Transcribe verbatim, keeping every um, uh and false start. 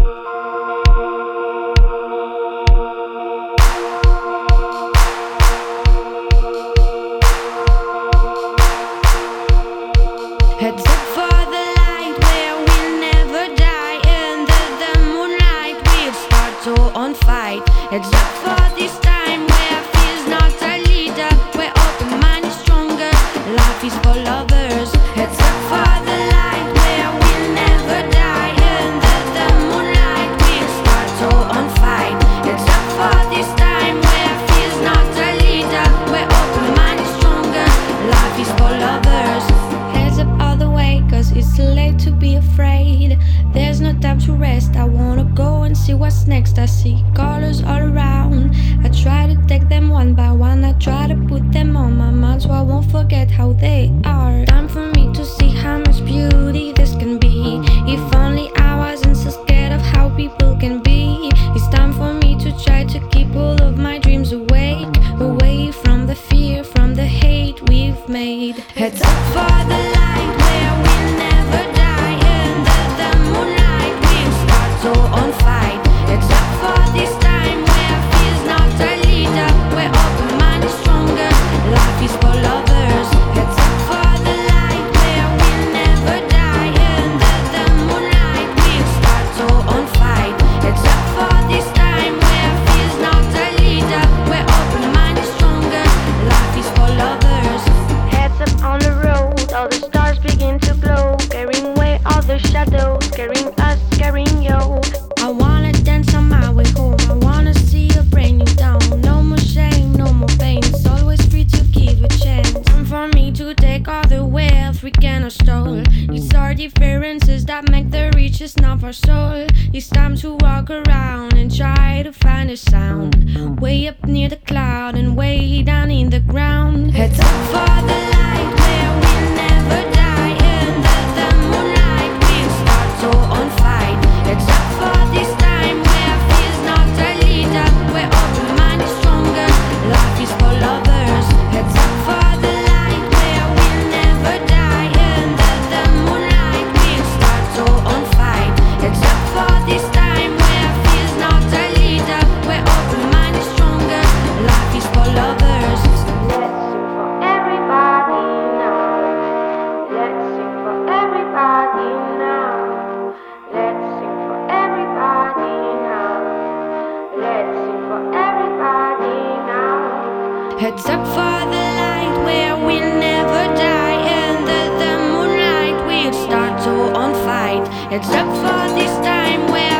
Heads up for the light where we'll never die. Under the moonlight we'll start to on fight. Heads up for this time where fear's not a leader, where open mind is stronger, life is for lovers. Heads up for the light where we'll never die. Under the moonlight we'll start to on fight. Heads up for this time where fear's not a leader, where open mind is stronger, life is for lovers. Heads up all the way, cause it's too late to be afraid. There's no time to rest, I wanna go and see what's next. I see colors all around, I try to take them one by one. I try to put them on my mind so I won't forget how they are. Time for me to see how much beauty this can be. If only I wasn't so scared of how people can be. It's time for me to try to keep all of my dreams awake, away from the fear, from the hate we've made. Heads up for the light where we'll never die. Under the moonlight we'll start to on fight. Heads up for this time where fear's not a leader, where open mind is stronger, life is for lovers. Heads up for the light where we'll never die. Under the moonlight we'll start to on fight. Heads up for this time where fear's not a leader, where open mind is stronger, life is for lovers. Heads up on the road, all the stars begin to glow, scaring away all the shadows, scaring us, scaring you. I wanna dance on my way home, I wanna see a brand new town. No more shame, no more pain, it's always free to give a chance. Time for me to take all the wealth we cannot stole. It's our differences that make the richest of our soul. It's time to walk around and try to find a sound, way up near the cloud and way down in the ground. Heads up for the light where we'll never die. Under the moonlight we'll start to on fight. Heads up for this time where fear's not a leader, where open mind is stronger, life is for lovers. Heads up for the light where we'll never die. Under the moonlight we'll start to on fight. Heads up for this time where fear's not a leader, where open mind is stronger, life is for lovers. Let's sing for everybody now. Let's sing for everybody now. Let's sing for everybody now. Let's sing for everybody now. Heads up for the light where we'll never die. Under the moonlight we'll start to on fight. Heads up for this time where